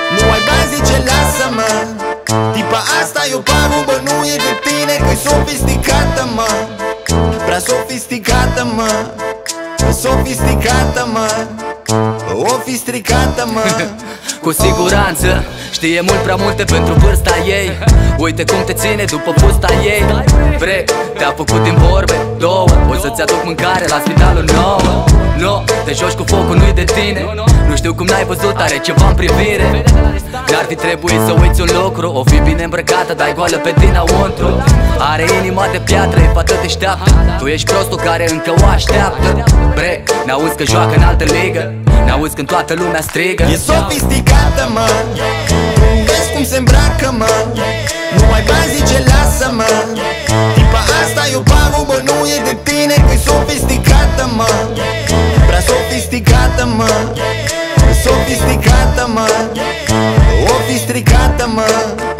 Nu ai bani, zice lasă-mă. Tipa asta e o pagubă, nu e de tine, că-i sofisticată, mă. Prea sofisticată, mă. Sofisticată, mă. O fi stricată, mă. Cu siguranță știe mult prea multe pentru vârsta ei. Uite cum te ține după fusta ei. Bre, te-a făcut din vorbe două. O să-ți aduc mâncare la spitalul nou. No, te joci cu focul, nu-i de tine. Nu știu cum n-ai văzut, are ceva în privire. N-ar fi trebuit să uiți un lucru. O fi bine îmbrăcată, dar goală pe dinăuntru. Are inima de piatră, e fată deșteaptă. Tu ești prostul care încă o așteaptă. Bre, n-auzi că joacă în altă ligă. N-auzi când toată lumea strigă. E sofisticată, mă. Vezi cum se îmbracă, mă. Nu ai bani, zice lasă-mă. Tipa asta e o pagubă, nu e de tine, că-i sofisticată, mă. Prea sofisticată, mă. Sofisticată, mă. O fi stricată, mă.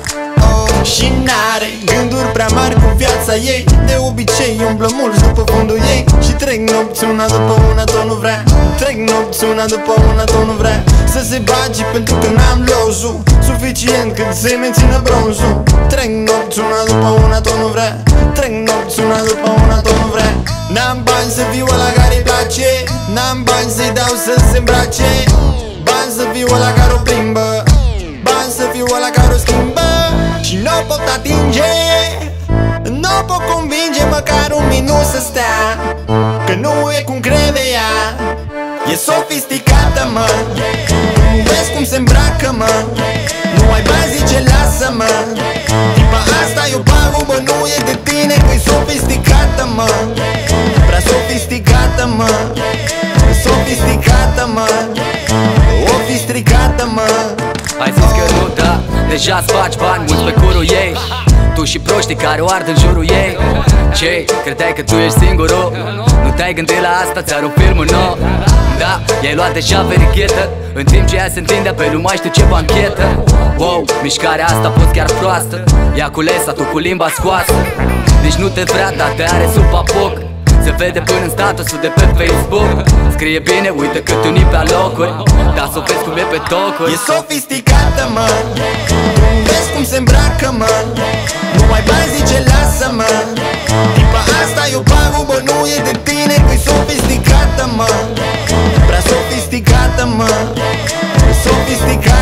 Și n-are gânduri prea mari cu viața ei. De obicei umblă mulți după fundul ei. Și trec nopți una după una, tot nu vrea. Trec nopți una după una, tot nu vrea să se bagi pentru că n-am lozul suficient cât să mențină bronzul. Trec nopți una după una, tot nu vrea. Trec nopți una după una, tot nu vrea. N-am bani să fiu ăla care-i place. N-am bani să-i dau să se îmbrace. Bani să fiu ăla care o plimbă. Bani să fiu ăla care o schimbă. Și n-o pot atinge, n-o pot convinge măcar un minut să stea, că nu e cum crede ea. E sofisticată, mă. Vezi cum se îmbracă, mă. Nu ai bani, zice lasă-mă. Tipa asta e o pagubă, nu e de tine, că-i sofisticată, mă. Prea sofisticată, mă. Sofisticată, mă. O fi stricată, mă. Ai zis că nu, da, deja-ți faci bani mulți pe curul ei. Tu și proștii care o ard în jurul ei. Ce? Credeai că tu ești singurul? Nu te-ai gândit la asta, ți-ar un film nou. Da, i-ai luat deja verichetă, în timp ce ea se întindea pe nu mai știu ce banchetă. Wow, mișcarea asta a fost chiar proastă. Ea cu lesa, tu cu limba scoasă. Nici nu te vrea, dar te are sub papuc. Se vede până în statusul de pe Facebook. Scrie bine, uite cât unii pe alocuri, dar să o vezi cum e pe tocuri. E sofisticată, mă. Vezi cum se îmbracă, mă. Nu ai bani, zice lasă-mă. Tipa asta e o pagubă, nu e de tine, că-i sofisticată, mă. Prea sofisticată, mă. Sofisticată.